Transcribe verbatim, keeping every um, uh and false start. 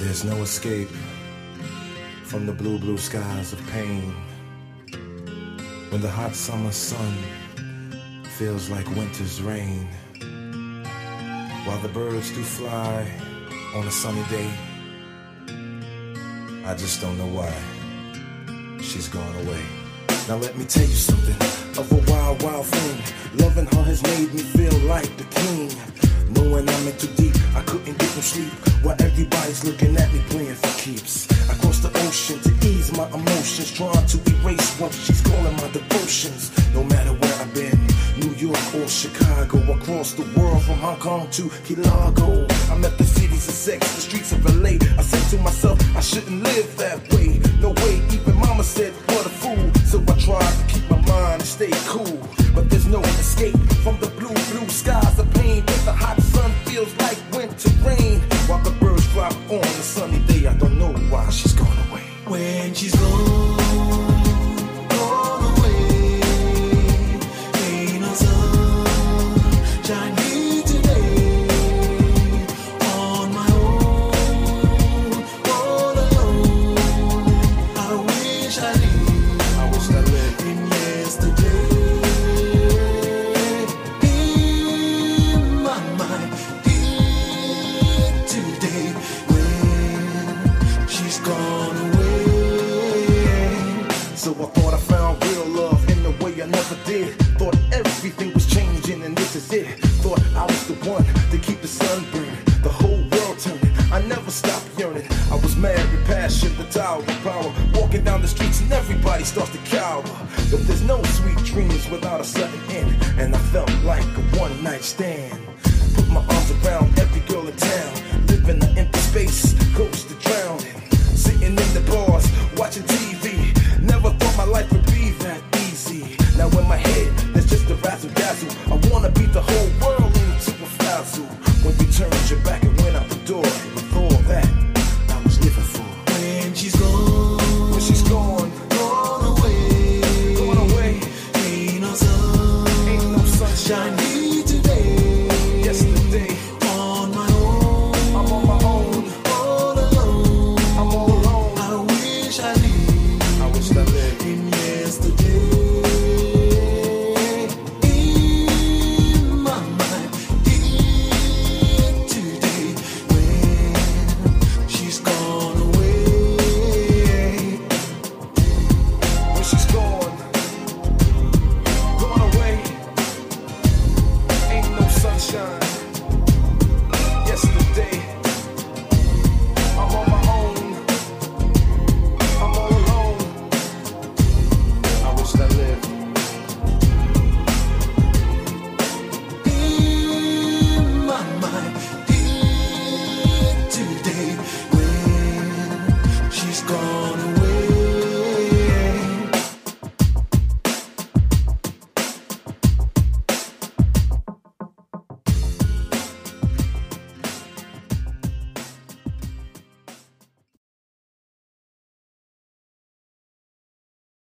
There's no escape from the blue, blue skies of pain. When the hot summer sun feels like winter's rain. While the birds do fly on a sunny day, I just don't know why she's gone away. Now let me tell you something of a wild, wild thing. Loving her has made me feel like the king. Knowing I'm in too deep, I couldn't get no sleep while everybody's looking at me playing for keeps. I crossed the ocean to ease my emotions, trying to erase what she's calling my devotions. No matter where I've been, New York or Chicago, across the world from Hong Kong to Key Largo. I met the cities of sex, the streets of L A. I said to myself, I shouldn't live that way. No way, even mama said, what a fool. So I tried to keep my mind and stay cool. But there's no escape from the blue, blue skies of pain. When the hot sun feels like winter rain. While the birds fly on a sunny day, I don't know why she's gone away. When she's gone, gone away, ain't no sun shining today. On my own, all alone, I wish I lived, I wish I lived in yesterday. In my mind, in today, when she's gone away. So I thought I found real love in a way I never did. Thought everything was changing and this is it. Thought I was the one to keep the sun burning, the whole world turning. I never stopped yearning. I was mad with passion, the tower of power. Walking down the streets and everybody starts to cower. But there's no sweet dreams without a sudden end. And I felt like a one night stand.